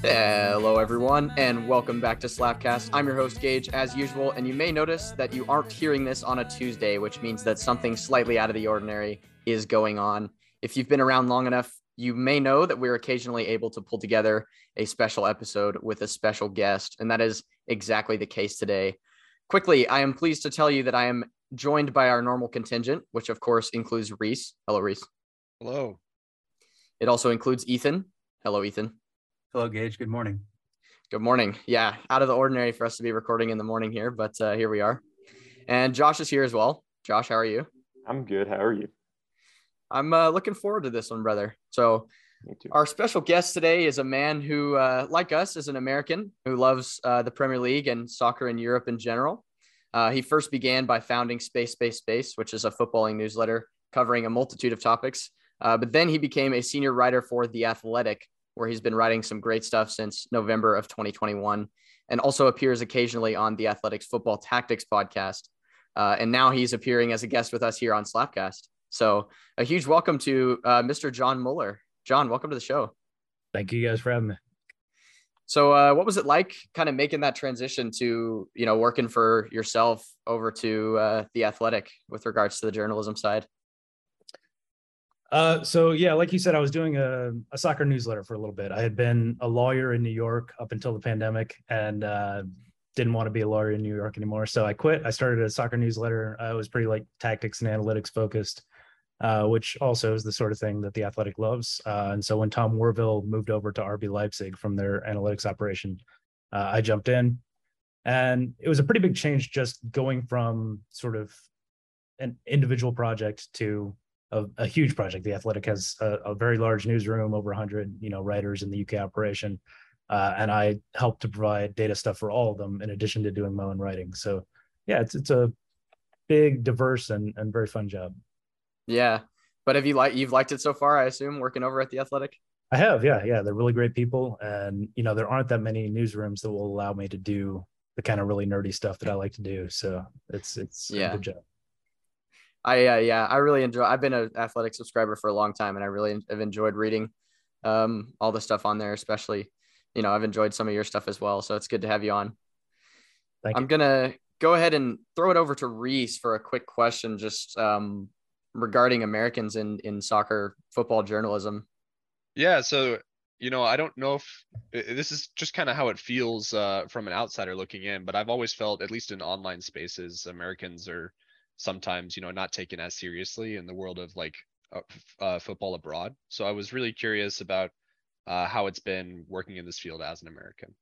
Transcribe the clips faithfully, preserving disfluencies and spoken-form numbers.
Hello, everyone, and welcome back to Slapcast. I'm your host, Gage, as usual, and you may notice that you aren't hearing this on a Tuesday, which means that something slightly out of the ordinary is going on. If you've been around long enough, you may know that we're occasionally able to pull together a special episode with a special guest, and that is exactly the case today. Quickly, I am pleased to tell you that I am joined by our normal contingent, which of course includes Reese. Hello, Reese. Hello. It also includes Ethan. Hello, Ethan. Hello, Gage. Good morning. Good morning. Yeah, out of the ordinary for us to be recording in the morning here, but uh, here we are. And Josh is here as well. Josh, how are you? I'm good. How are you? I'm uh, looking forward to this one, brother. So our special guest today is a man who, uh, like us, is an American who loves uh, the Premier League and soccer in Europe in general. Uh, he first began by founding Space, Space, Space, which is a footballing newsletter covering a multitude of topics. Uh, but then he became a senior writer for The Athletic, where he's been writing some great stuff since November of twenty twenty-one, and also appears occasionally on The Athletic's Football Tactics podcast. Uh, and now he's appearing as a guest with us here on Slapcast. So a huge welcome to uh, Mister John Muller. John, welcome to the show. Thank you guys for having me. So uh, what was it like kind of making that transition to, you know, working for yourself over to uh, The Athletic with regards to the journalism side? Uh, so yeah, like you said, I was doing a, a soccer newsletter for a little bit. I had been a lawyer in New York up until the pandemic and uh, didn't want to be a lawyer in New York anymore. So I quit. I started a soccer newsletter. I was pretty like tactics and analytics focused, uh, which also is the sort of thing that The Athletic loves. Uh, and so when Tom Warville moved over to R B Leipzig from their analytics operation, uh, I jumped in. And it was a pretty big change just going from sort of an individual project to A, a huge project. The Athletic has a, a very large newsroom, over one hundred, you know, writers in the U K operation, uh, and I helped to provide data stuff for all of them in addition to doing my own writing. So, yeah, it's it's a big, diverse, and and very fun job. Yeah, but have you like you've liked it so far? I assume working over at The Athletic. I have, yeah, yeah. They're really great people, and you know, there aren't that many newsrooms that will allow me to do the kind of really nerdy stuff that I like to do. So it's it's yeah. a good job. I, uh, yeah, I really enjoy, I've been an Athletic subscriber for a long time, and I really have enjoyed reading um, all the stuff on there, especially, you know, I've enjoyed some of your stuff as well. So it's good to have you on. Thank I'm going to go ahead and throw it over to Reese for a quick question, just um, regarding Americans in, in soccer football journalism. Yeah. So, you know, I don't know if this is just kind of how it feels uh, from an outsider looking in, but I've always felt, at least in online spaces, Americans are sometimes, you know, not taken as seriously in the world of like uh, uh, football abroad. So I was really curious about uh, how it's been working in this field as an American.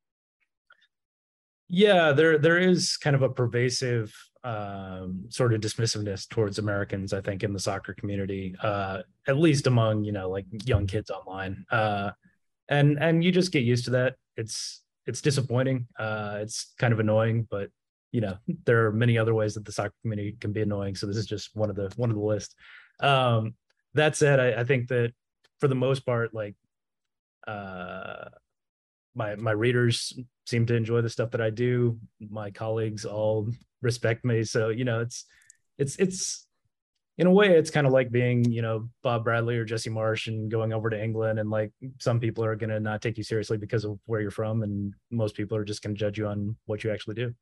Yeah, there there is kind of a pervasive um, sort of dismissiveness towards Americans, I think, in the soccer community, uh, at least among, you know, like young kids online. Uh, and and you just get used to that. It's it's disappointing. Uh, it's kind of annoying, but you know, there are many other ways that the soccer community can be annoying. So this is just one of the one of the list. Um, that said, I, I think that for the most part, like uh, my my readers seem to enjoy the stuff that I do. My colleagues all respect me. So, you know, it's it's it's in a way, it's kind of like being, you know, Bob Bradley or Jesse Marsh and going over to England. And like some people are going to not take you seriously because of where you're from. And most people are just going to judge you on what you actually do.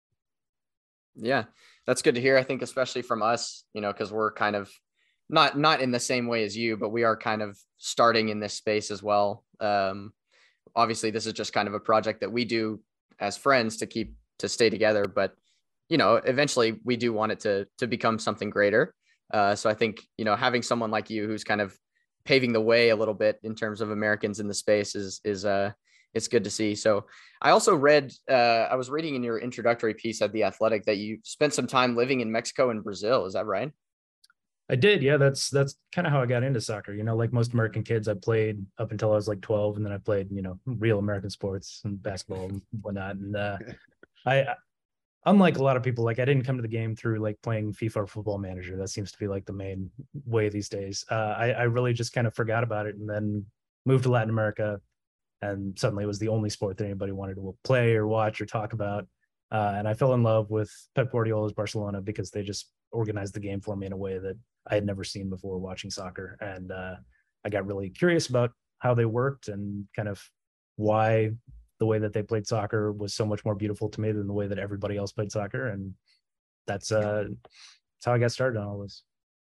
Yeah, that's good to hear. I think especially from us, you know, because we're kind of not not in the same way as you, but we are kind of starting in this space as well. Um, obviously, this is just kind of a project that we do as friends to keep to stay together. But, you know, eventually we do want it to to become something greater. Uh, so I think, you know, having someone like you who's kind of paving the way a little bit in terms of Americans in the space is is uh it's good to see. So I also read, uh, I was reading in your introductory piece at The Athletic that you spent some time living in Mexico and Brazil. Is that right? I did. Yeah, that's that's kind of how I got into soccer. You know, like most American kids, I played up until I was like twelve, and then I played, you know, real American sports and basketball and whatnot. And uh, I, unlike a lot of people, like I didn't come to the game through like playing FIFA or Football Manager. That seems to be like the main way these days. Uh, I, I really just kind of forgot about it and then moved to Latin America. And suddenly it was the only sport that anybody wanted to play or watch or talk about. Uh, and I fell in love with Pep Guardiola's Barcelona because they just organized the game for me in a way that I had never seen before watching soccer. And uh, I got really curious about how they worked and kind of why the way that they played soccer was so much more beautiful to me than the way that everybody else played soccer. And that's uh that's how I got started on all this.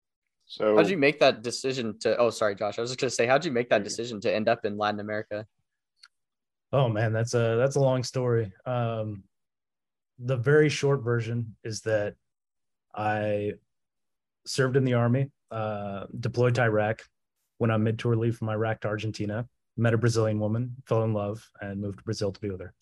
So how'd you make that decision to, oh, sorry, Josh, I was just going to say, how'd you make that decision to end up in Latin America? Oh man, that's a, that's a long story. Um, the very short version is that I served in the army, uh, deployed to Iraq, went on mid-tour leave from Iraq to Argentina, met a Brazilian woman, fell in love, and moved to Brazil to be with her.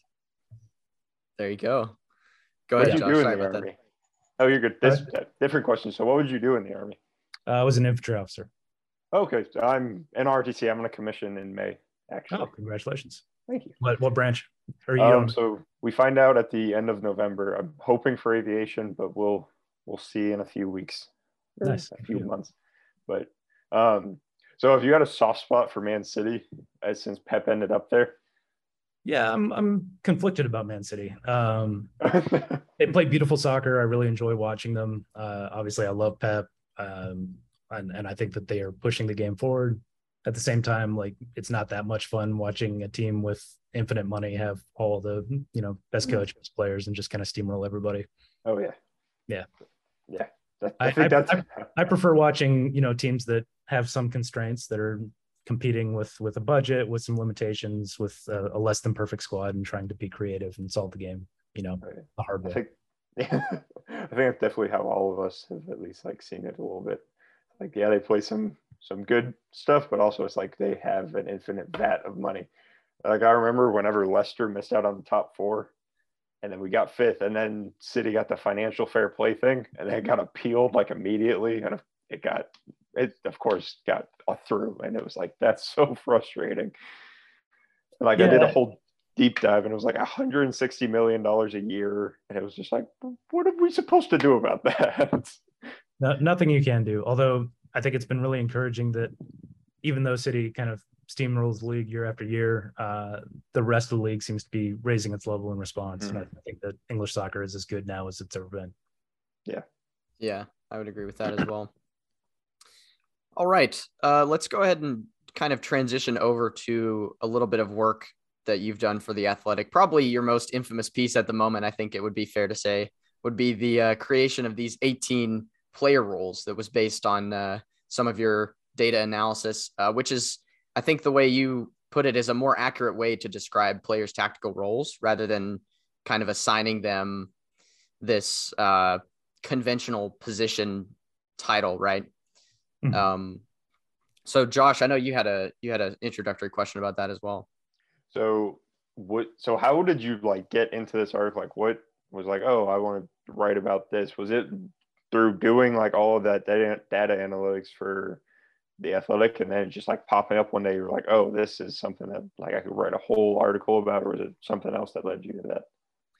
There you go. Go what ahead, did you Josh. do in Sorry the about army? that. Oh, you're good. This uh, different question. So what would you do in the army? Uh, I was an infantry officer. Okay, so I'm an R T C. I'm going to commission in May, actually. Oh, congratulations. Thank you. What what branch are you Um, on? so we find out at the end of November. I'm hoping for aviation, but we'll we'll see in a few weeks, or Nice. a few months. But um, so have you got a soft spot for Man City, as since Pep ended up there? Yeah, I'm I'm conflicted about Man City. Um, they play beautiful soccer. I really enjoy watching them. Uh, obviously, I love Pep, um, and and I think that they are pushing the game forward. At the same time, like it's not that much fun watching a team with infinite money have all the you know best coach, best players, and just kind of steamroll everybody. Oh yeah, yeah, yeah. That, I, I think I, that's. I, I prefer watching you know teams that have some constraints, that are competing with with a budget, with some limitations, with a, a less than perfect squad, and trying to be creative and solve the game. You know, Right. the hard way. I think, yeah, I think that's definitely how all of us have at least like seen it a little bit. Like, yeah, they play some some good stuff, but also it's like they have an infinite vat of money. Like I remember whenever Leicester missed out on the top four, and then we got fifth, and then City got the financial fair play thing, and it got appealed like immediately, and it got it of course got through, and it was like that's so frustrating. Like yeah. I did a whole deep dive, and it was like one hundred sixty million dollars a year, and it was just like, what are we supposed to do about that? No, nothing you can do. Although I think it's been really encouraging that even though City kind of steamrolls the league year after year, uh, the rest of the league seems to be raising its level in response. Mm-hmm. And I think that English soccer is as good now as it's ever been. Yeah. Yeah, I would agree with that as well. All right. Uh, let's go ahead and kind of transition over to a little bit of work that you've done for The Athletic. Probably your most infamous piece at the moment, I think it would be fair to say, would be the uh, creation of these eighteen player roles that was based on uh, some of your data analysis, uh, which is, I think the way you put it is a more accurate way to describe players' tactical roles rather than kind of assigning them this uh, conventional position title, right? Mm-hmm. Um, so Josh, I know you had a, you had an introductory question about that as well. So what, so how did you like get into this article? Like what was like, oh, I want to write about this. Was it through doing like all of that data, data analytics for The Athletic, and then just like popping up one day, you're like, oh, this is something that like I could write a whole article about, or was it something else that led you to that?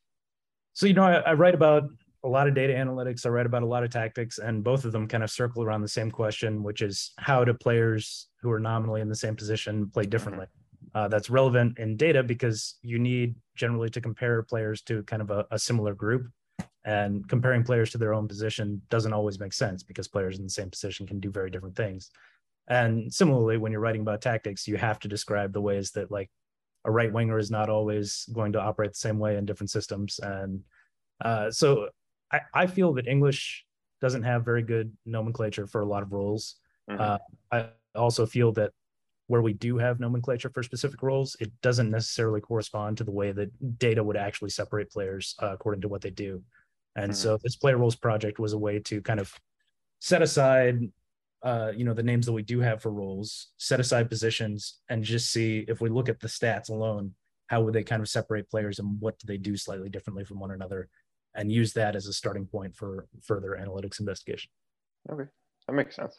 So, you know, I, I write about a lot of data analytics. I write about a lot of tactics, and both of them kind of circle around the same question, which is how do players who are nominally in the same position play differently? Mm-hmm. Uh, that's relevant in data because you need generally to compare players to kind of a, a similar group. And comparing players to their own position doesn't always make sense because players in the same position can do very different things. And similarly, when you're writing about tactics, you have to describe the ways that like a right winger is not always going to operate the same way in different systems. And uh, so I, I feel that English doesn't have very good nomenclature for a lot of roles. Mm-hmm. Uh, I also feel that where we do have nomenclature for specific roles, it doesn't necessarily correspond to the way that data would actually separate players uh, according to what they do. And mm-hmm. so this player roles project was a way to kind of set aside, uh, you know, the names that we do have for roles, set aside positions, and just see if we look at the stats alone, how would they kind of separate players and what do they do slightly differently from one another, and use that as a starting point for further analytics investigation. Okay, that makes sense.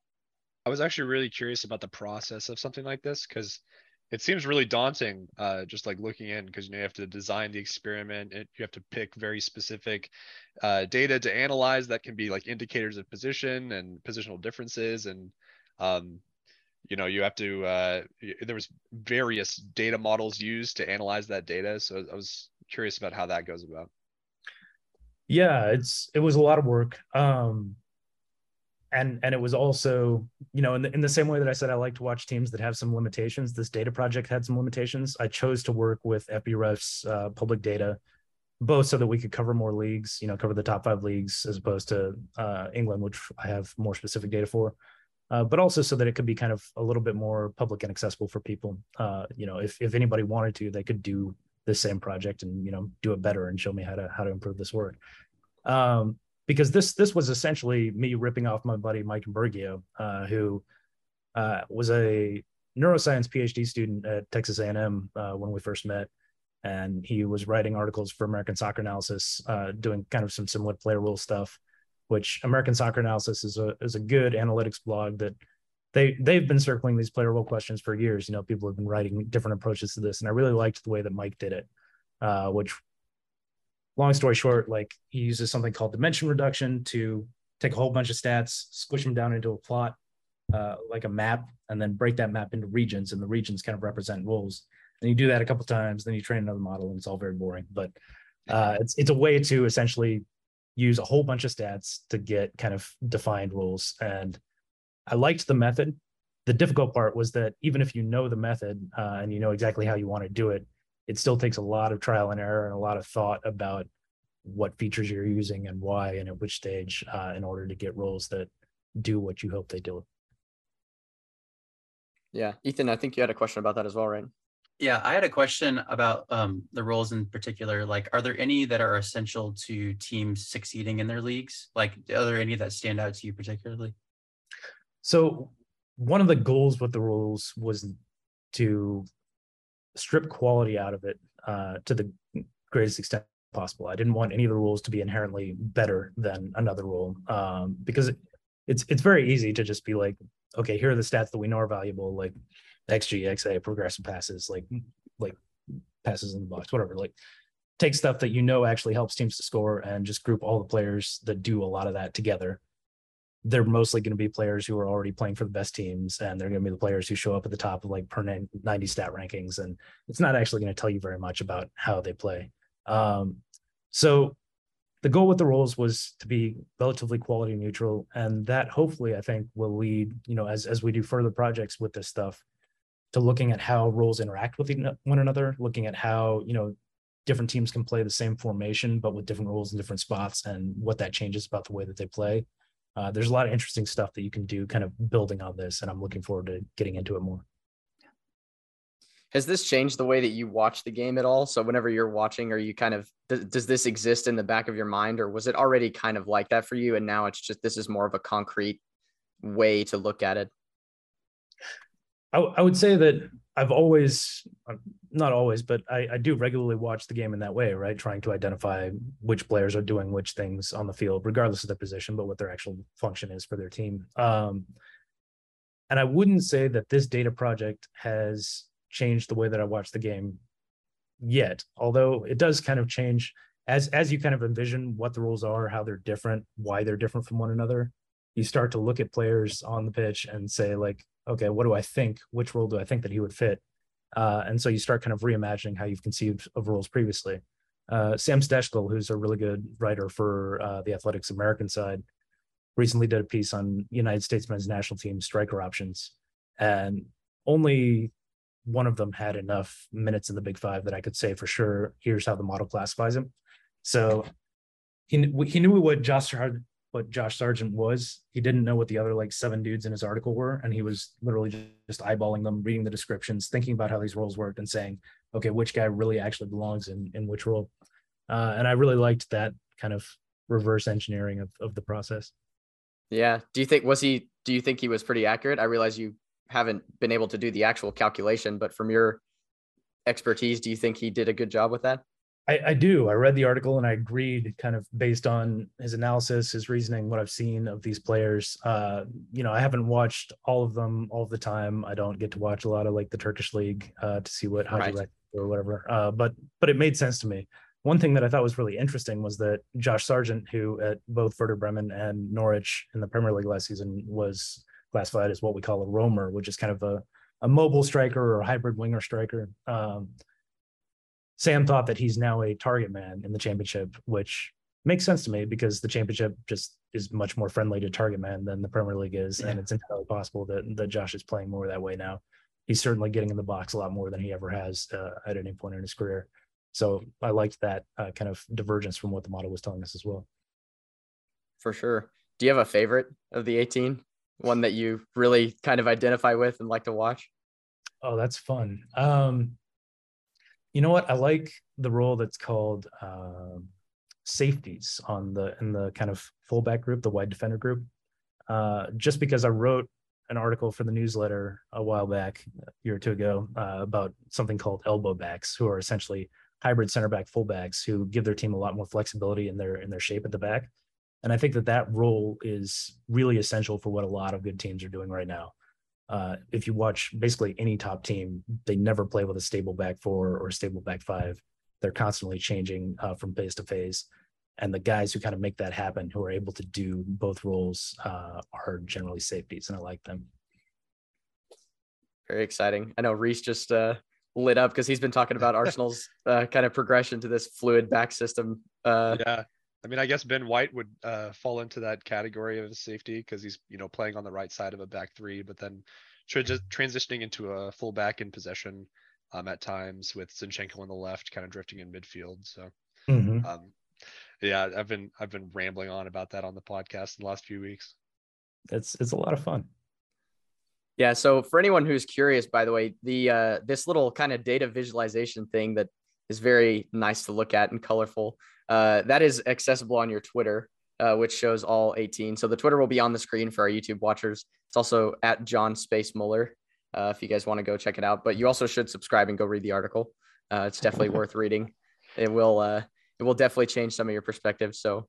I was actually really curious about the process of something like this because it seems really daunting, uh, just like looking in, because you know you have to design the experiment, and you have to pick very specific uh, data to analyze that can be like indicators of position and positional differences, and um, you know you have to. Uh, there was various data models used to analyze that data, so I was curious about how that goes about. Yeah, it's it was a lot of work. Um, and and it was also, you know, in the, in the same way that I said I like to watch teams that have some limitations, this data project had some limitations. I chose to work with F B ref's uh, public data, both so that we could cover more leagues, you know, cover the top five leagues as opposed to uh, England, which I have more specific data for, uh, but also so that it could be kind of a little bit more public and accessible for people. Uh, you know, if if anybody wanted to, they could do the same project and, you know, do it better and show me how to how to improve this work. Um, because this this was essentially me ripping off my buddy Mike Imburgio, uh, who uh, was a neuroscience PhD student at Texas A and M uh, when we first met, and he was writing articles for American Soccer Analysis, uh, doing kind of some similar player rule stuff. Which American Soccer Analysis is a is a good analytics blog that they they've been circling these player role questions for years. You know, people have been writing different approaches to this, and I really liked the way that Mike did it, uh, which. Long story short, like he uses something called dimension reduction to take a whole bunch of stats, squish them down into a plot, uh, like a map, and then break that map into regions, and the regions kind of represent roles. And you do that a couple of times, then you train another model, and it's all very boring. But uh, it's it's a way to essentially use a whole bunch of stats to get kind of defined roles. And I liked the method. The difficult part was that even if you know the method uh, and you know exactly how you want to do it, it still takes a lot of trial and error and a lot of thought about what features you're using and why and at which stage uh, in order to get roles that do what you hope they do. Yeah. Ethan, I think you had a question about that as well, right? Yeah, I had a question about um, the roles in particular. Like, are there any that are essential to teams succeeding in their leagues? Like, are there any that stand out to you particularly? So one of the goals with the rules was to strip quality out of it uh, to the greatest extent possible. I didn't want any of the rules to be inherently better than another rule um, because it, it's it's very easy to just be like, okay, here are the stats that we know are valuable, like X G, X A, progressive passes, like like passes in the box, whatever. Like take stuff that you know actually helps teams to score and just group all the players that do a lot of that together. They're mostly going to be players who are already playing for the best teams, and they're going to be the players who show up at the top of like per ninety stat rankings. And it's not actually going to tell you very much about how they play. Um, so the goal with the rules was to be relatively quality neutral. And that hopefully I think will lead, you know, as, as we do further projects with this stuff, to looking at how roles interact with one another, looking at how, you know, different teams can play the same formation, but with different rules in different spots and what that changes about the way that they play. Uh, there's a lot of interesting stuff that you can do kind of building on this, and I'm looking forward to getting into it more. Has this changed the way that you watch the game at all? So whenever you're watching, are you kind of, does, does this exist in the back of your mind, or was it already kind of like that for you? And now it's just, this is more of a concrete way to look at it. I, I would say that I've always, not always, but I, I do regularly watch the game in that way, right? Trying to identify which players are doing which things on the field, regardless of their position, but what their actual function is for their team. Um, and I wouldn't say that this data project has changed the way that I watch the game yet, although it does kind of change as, as you kind of envision what the rules are, how they're different, why they're different from one another. You start to look at players on the pitch and say like, okay, what do I think? Which role do I think that he would fit? Uh, and so you start kind of reimagining how you've conceived of roles previously. Uh, Sam Stejskal, who's a really good writer for uh, the Athletics American side, recently did a piece on United States men's national team striker options. And only one of them had enough minutes in the Big Five that I could say for sure, here's how the model classifies him. So he, he knew what Josh what Josh Sargent was. He didn't know what the other like seven dudes in his article were. And he was literally just eyeballing them, reading the descriptions, thinking about how these roles worked and saying, okay, which guy really actually belongs in, in which role? Uh, and I really liked that kind of reverse engineering of, of the process. Yeah. Do you think, was he, do you think he was pretty accurate? I realize you haven't been able to do the actual calculation, but from your expertise, do you think he did a good job with that? I, I do. I read the article and I agreed kind of based on his analysis, his reasoning, what I've seen of these players. Uh, you know, I haven't watched all of them all the time. I don't get to watch a lot of like the Turkish league uh, to see what Haji right. or whatever. Uh, but but it made sense to me. One thing that I thought was really interesting was that Josh Sargent, who at both Werder Bremen and Norwich in the Premier League last season was classified as what we call a roamer, which is kind of a, a mobile striker or a hybrid winger striker. Um, Sam thought that he's now a target man in the championship, which makes sense to me because the championship just is much more friendly to target man than the Premier League is. Yeah. And it's entirely possible that, that Josh is playing more that way now. He's certainly getting in the box a lot more than he ever has uh, at any point in his career. So I liked that uh, kind of divergence from what the model was telling us as well. For sure. Do you have a favorite of the eighteen? One that you really kind of identify with and like to watch? Oh, that's fun. Um, you know what? I like the role that's called uh, safeties on the in the kind of fullback group, the wide defender group. Uh, just because I wrote an article for the newsletter a while back, a year or two ago, uh, about something called elbow backs, who are essentially hybrid center back fullbacks who give their team a lot more flexibility in their in their shape at the back. And I think that that role is really essential for what a lot of good teams are doing right now. Uh, if you watch basically any top team, they never play with a stable back four or a stable back five. They're constantly changing uh, from phase to phase. And the guys who kind of make that happen, who are able to do both roles, uh, are generally safeties, and I like them. Very exciting. I know Reese just uh, lit up because he's been talking about Arsenal's uh, kind of progression to this fluid back system. Uh, yeah. I mean, I guess Ben White would uh, fall into that category of a safety because he's, you know, playing on the right side of a back three, but then tra- transitioning into a full back in possession um, at times with Zinchenko on the left, kind of drifting in midfield. So, mm-hmm. um, yeah, I've been I've been rambling on about that on the podcast in the last few weeks. It's it's a lot of fun. Yeah. So for anyone who's curious, by the way, the uh, this little kind of data visualization thing that is very nice to look at and colorful. Uh, that is accessible on your Twitter, uh, which shows all eighteen. So the Twitter will be on the screen for our YouTube watchers. It's also at John Space Muller, uh, if you guys want to go check it out. But you also should subscribe and go read the article. Uh, it's definitely worth reading. It will uh, it will definitely change some of your perspective. So,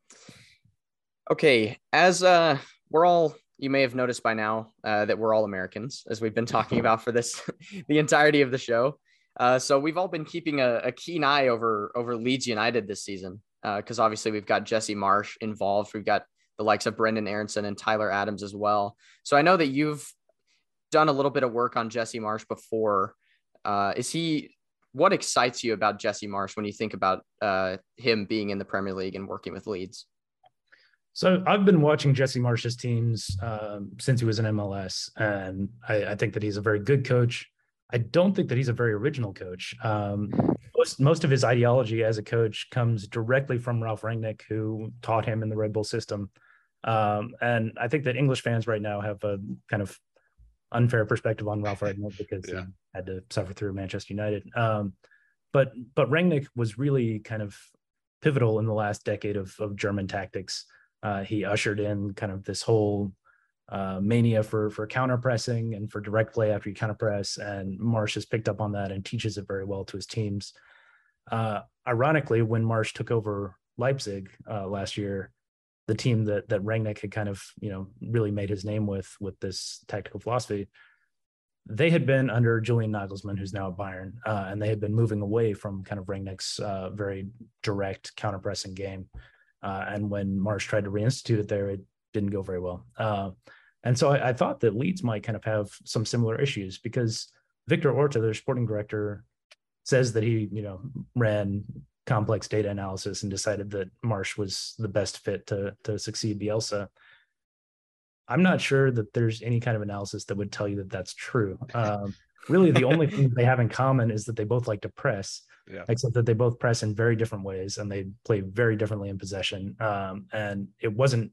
okay, as uh, we're all, you may have noticed by now uh, that we're all Americans, as we've been talking about for this the entirety of the show. Uh, so we've all been keeping a, a keen eye over over Leeds United this season because uh, obviously we've got Jesse Marsch involved. We've got the likes of Brendan Aronson and Tyler Adams as well. So I know that you've done a little bit of work on Jesse Marsch before. Uh, is he? What excites you about Jesse Marsch when you think about uh, him being in the Premier League and working with Leeds? So I've been watching Jesse Marsch's teams um, since he was in M L S, and I, I think that he's a very good coach. I don't think that he's a very original coach. Um, most, most of his ideology as a coach comes directly from Ralf Rangnick, who taught him in the Red Bull system. Um, and I think that English fans right now have a kind of unfair perspective on Ralf Rangnick because yeah. he had to suffer through Manchester United. Um, but but Rangnick was really kind of pivotal in the last decade of, of German tactics. Uh, he ushered in kind of this whole Uh, mania for for counter pressing and for direct play after you counter press, and Marsch has picked up on that and teaches it very well to his teams. Uh, ironically, when Marsch took over Leipzig uh, last year, the team that that Rangnick had kind of you know really made his name with with this tactical philosophy, they had been under Julian Nagelsmann, who's now at Bayern, uh, and they had been moving away from kind of Rangnick's uh, very direct counter pressing game. Uh, and when Marsch tried to reinstitute it there, it didn't go very well. Uh, And so I, I thought that Leeds might kind of have some similar issues because Victor Orta, their sporting director, says that he, you know, ran complex data analysis and decided that Marsch was the best fit to to succeed Bielsa. I'm not sure that there's any kind of analysis that would tell you that that's true. Um, really, the only thing that they have in common is that they both like to press, yeah. except that they both press in very different ways and they play very differently in possession. Um, and it wasn't.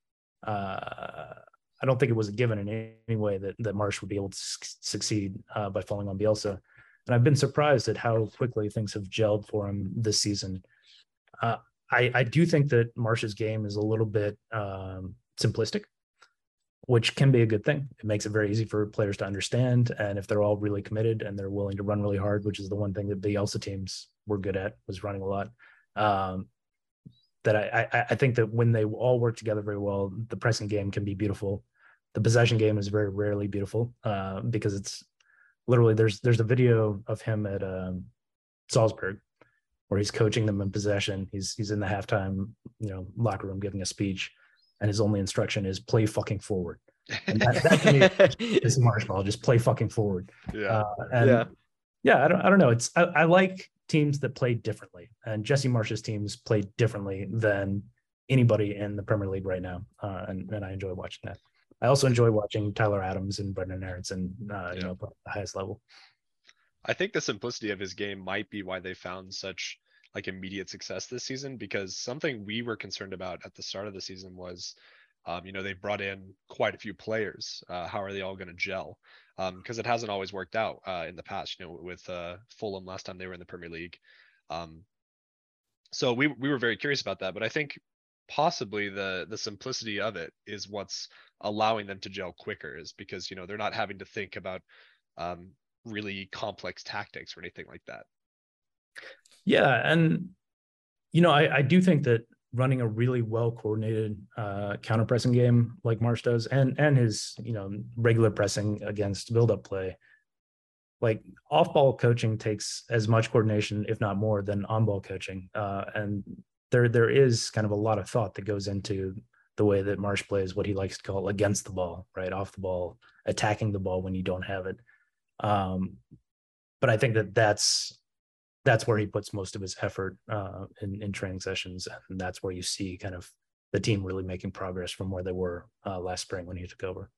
Uh, I don't think it was a given in any way that, that Marsch would be able to su- succeed uh, by falling on Bielsa. And I've been surprised at how quickly things have gelled for him this season. Uh, I, I do think that Marsch's game is a little bit um, simplistic, which can be a good thing. It makes it very easy for players to understand. And if they're all really committed and they're willing to run really hard, which is the one thing that Bielsa teams were good at, was running a lot, um, that I, I, I think that when they all work together very well, the pressing game can be beautiful. The possession game is very rarely beautiful uh, because it's literally there's there's a video of him at um, Salzburg where he's coaching them in possession. He's he's in the halftime you know locker room giving a speech, and his only instruction is play fucking forward. And that, that to me is marshmallow, just play fucking forward. Yeah, uh, and yeah. Yeah, I don't, I don't know. It's I, I like teams that play differently, and Jesse Marsh's teams play differently than anybody in the Premier League right now, uh, and and I enjoy watching that. I also enjoy watching Tyler Adams and Brendan Aronson, uh, you Yeah. know, play at the highest level. I think the simplicity of his game might be why they found such like immediate success this season, because something we were concerned about at the start of the season was, um, you know, they brought in quite a few players. Uh, how are they all going to gel? Because um, it hasn't always worked out uh, in the past, you know, with uh, Fulham last time they were in the Premier League. Um, so we we were very curious about that, but I think possibly the the simplicity of it is what's allowing them to gel quicker, is because, you know, they're not having to think about um, really complex tactics or anything like that. Yeah, and you know, I, I do think that running a really well coordinated uh, counter pressing game like Marsh does, and and his you know regular pressing against build up play, like off ball coaching takes as much coordination, if not more, than on ball coaching, uh, and there there is kind of a lot of thought that goes into the way that Marsh plays what he likes to call against the ball, right, off the ball, attacking the ball when you don't have it. Um, but I think that that's that's where he puts most of his effort uh, in, in training sessions. And that's where you see kind of the team really making progress from where they were uh, last spring when he took over.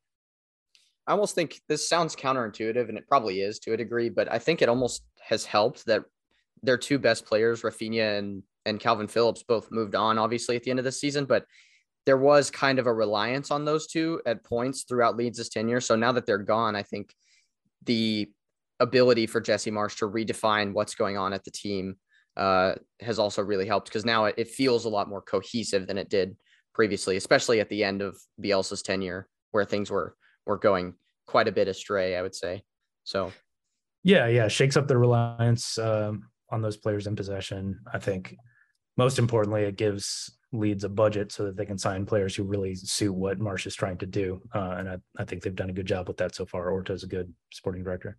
I almost think this sounds counterintuitive, and it probably is to a degree, but I think it almost has helped that their two best players, Rafinha and, and Calvin Phillips, both moved on, obviously, at the end of the season, but there was kind of a reliance on those two at points throughout Leeds' tenure. So now that they're gone, I think the ability for Jesse Marsh to redefine what's going on at the team uh, has also really helped, because now it, it feels a lot more cohesive than it did previously, especially at the end of Bielsa's tenure, where things were were going quite a bit astray, I would say. So, yeah, yeah, shakes up the reliance um, on those players in possession. I think most importantly, it gives Leeds a budget so that they can sign players who really suit what Marsh is trying to do, uh, and I, I think they've done a good job with that so far. Orta's a good sporting director.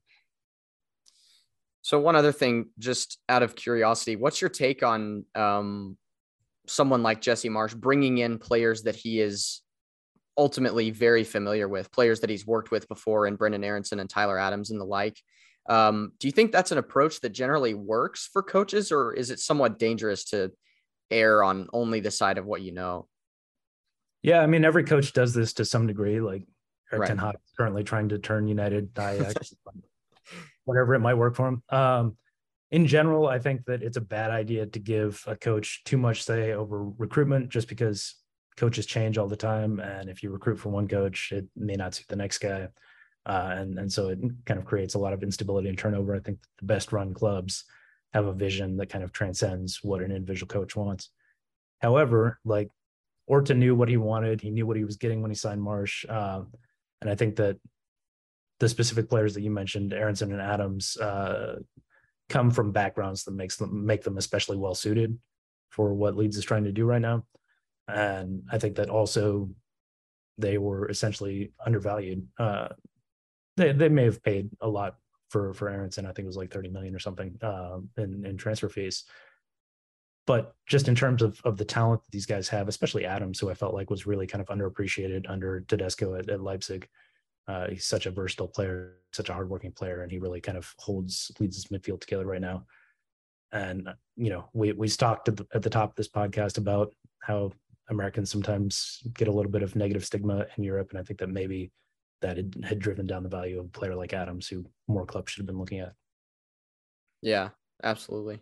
So one other thing, just out of curiosity, what's your take on um, someone like Jesse Marsh bringing in players that he is ultimately very familiar with, players that he's worked with before, and Brendan Aronson and Tyler Adams and the like? Um, do you think that's an approach that generally works for coaches, or is it somewhat dangerous to err on only the side of what you know? Yeah, I mean, every coach does this to some degree. Like Erik Right. ten Hag is currently trying to turn United Ajax, whatever it might work for him. Um, in general, I think that it's a bad idea to give a coach too much say over recruitment, just because coaches change all the time. And if you recruit for one coach, it may not suit the next guy. Uh, and, and so it kind of creates a lot of instability and turnover. I think the best run clubs have a vision that kind of transcends what an individual coach wants. However, like Orta knew what he wanted. He knew what he was getting when he signed Marsh. Uh, and I think that the specific players that you mentioned, Aronson and Adams, uh, come from backgrounds that makes them make them especially well suited for what Leeds is trying to do right now. And I think that also they were essentially undervalued. Uh, they they may have paid a lot for for Aronson. I think it was like thirty million or something uh, in in transfer fees. But just in terms of of the talent that these guys have, especially Adams, who I felt like was really kind of underappreciated under Tedesco at, at Leipzig. Uh, he's such a versatile player, such a hardworking player, and he really kind of holds Leeds' midfield together right now. And you know, we we talked at the, at the top of this podcast about how Americans sometimes get a little bit of negative stigma in Europe, and I think that maybe that had, had driven down the value of a player like Adams, who more clubs should have been looking at. Yeah, absolutely.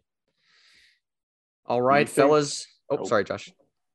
All right, think, fellas. Oh, oh, sorry, Josh.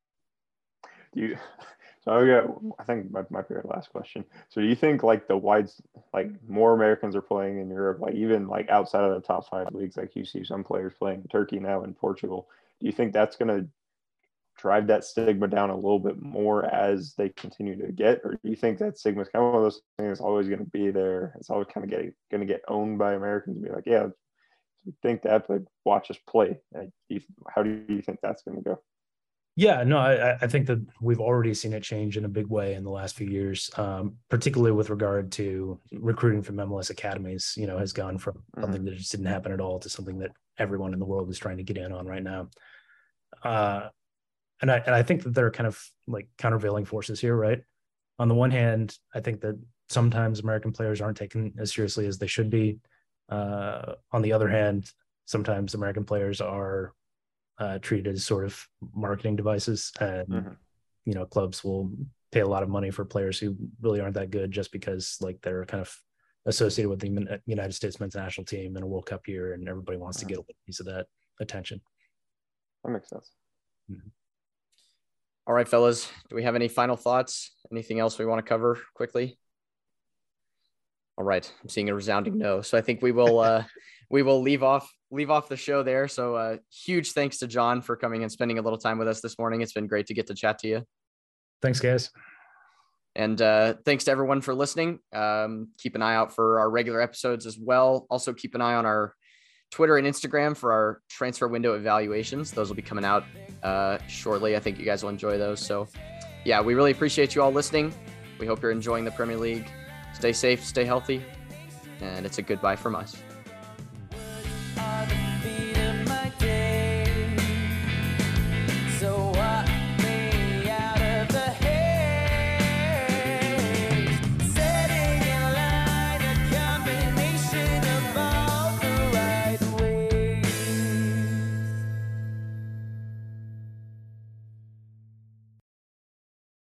Do you? So I got, I think my my favorite last question. So do you think like the wide, like more Americans are playing in Europe, like even like outside of the top five leagues, like you see some players playing in Turkey now and Portugal. Do you think that's going to drive that stigma down a little bit more as they continue to get, or do you think that stigma is kind of one of those things that's always going to be there? It's always kind of getting going to get owned by Americans and be like, yeah, we think that, but watch us play. How do you think that's going to go? Yeah, no, I, I think that we've already seen it change in a big way in the last few years, um, particularly with regard to recruiting from M L S academies. You know, has gone from mm-hmm. something that just didn't happen at all to something that everyone in the world is trying to get in on right now. Uh, and I and I think that there are kind of like countervailing forces here, right? On the one hand, I think that sometimes American players aren't taken as seriously as they should be. Uh, on the other hand, sometimes American players are uh, treated as sort of marketing devices, and Mm-hmm. you know, clubs will pay a lot of money for players who really aren't that good just because like they're kind of associated with the United States men's national team in a World Cup year, and everybody wants Mm-hmm. to get a piece of that attention. That makes sense. Mm-hmm. All right, fellas, do we have any final thoughts? Anything else we want to cover quickly? All right, I'm seeing a resounding no. So I think we will uh, we will leave off leave off the show there. So uh, huge thanks to John for coming and spending a little time with us this morning. It's been great to get to chat to you. Thanks, guys. And uh, thanks to everyone for listening. Um, keep an eye out for our regular episodes as well. Also keep an eye on our Twitter and Instagram for our transfer window evaluations. Those will be coming out uh, shortly. I think you guys will enjoy those. So yeah, we really appreciate you all listening. We hope you're enjoying the Premier League. Stay safe, stay healthy, and it's a goodbye from us.